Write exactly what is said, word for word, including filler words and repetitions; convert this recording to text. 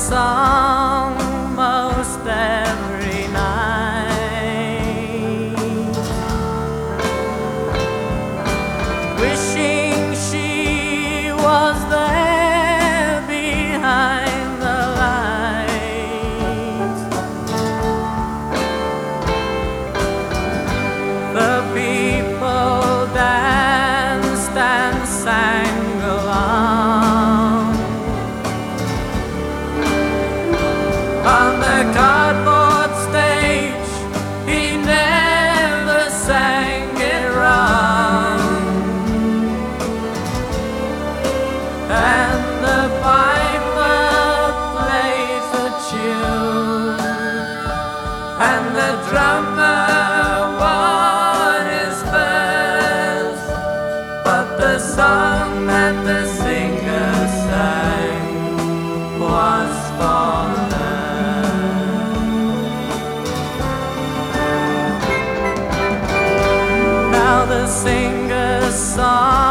song most every night, wishing she was there behind the lights. The people danced and sang along on the cardboard stage. He never sang it wrong, and the piper plays a tune, and the drummer won his first. But the song that the singer sang was for her. Now the singer's song